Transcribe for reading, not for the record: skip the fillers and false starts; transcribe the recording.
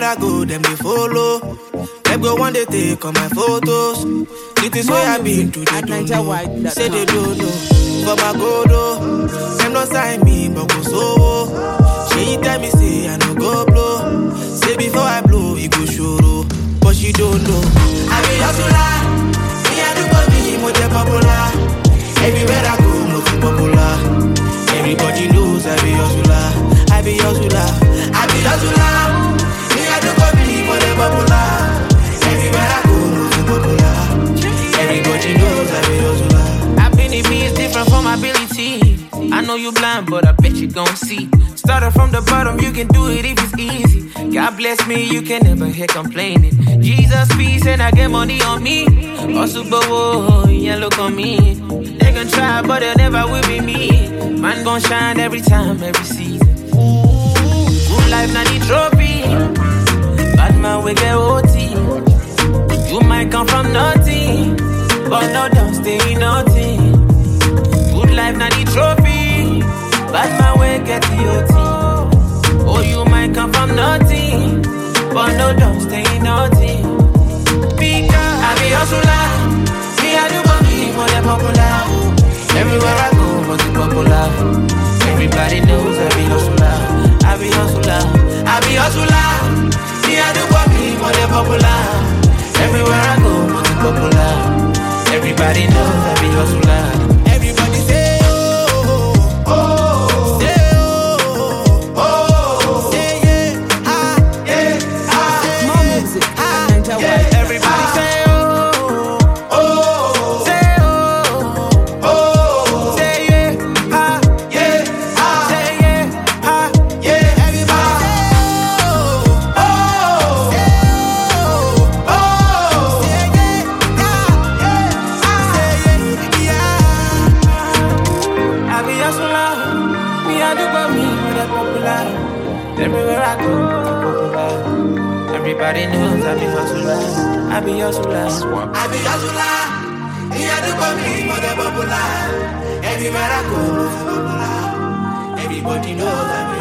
I go, them they follow. Them go one day take on my photos. It is where I been to the don't know. Say they don't know. For my godo, them not sign me, but go so. She tell me say I no go blow. Say before I blow, it go show. But she don't know. I be hustler. Me I do for me, more popular. Everywhere I go, more popular. Everybody knows I be hustler. I be hustler. I be hustler. Me I do for me, more popular. Everywhere I go, more popular. Everybody knows I be hustler. I've been in me is different from my ability. I know you blind, but I bet you gon' see. Started from the bottom, you can do it if it's easy. God bless me, you can never hear complaining. Jesus peace and I get money on me. Also, but yeah, look on me. They gon' try, but they'll never will be me. Man gon' shine every time, every season. Good life, not the trophy. Bad man, we get OT. You might come from nothing, but no, don't stay nothing. Good life, not the trophy. Bad man, we get the OT. Oh, you might come from nothing, but no, don't stay nothing. Because I be hustler. Me, I do for me, for the popular. Everywhere I go, for the popular. Everybody knows I be hustler. I be hustler. I be hustler. Me, I do for me, for the popular. Everywhere I go, for the popular. Everybody knows I be hustler. Everybody say oh, oh, say oh, oh, say yeah, ah, yeah, ah. More music. Yeah. Everybody say oh, oh, say oh, oh, say yeah, ah, yeah, ah, say yeah, ah, yeah. Everybody say oh, oh, say oh, oh, say yeah, yeah, ah, say yeah. I be hustler. Me, I do for me, for the popular. Everywhere I go, for the popular. Everybody knows I be hustler. I be hustler. I be hustler. Me, I do for me, for the popular. Everywhere I go, for the popular. Everybody knows I be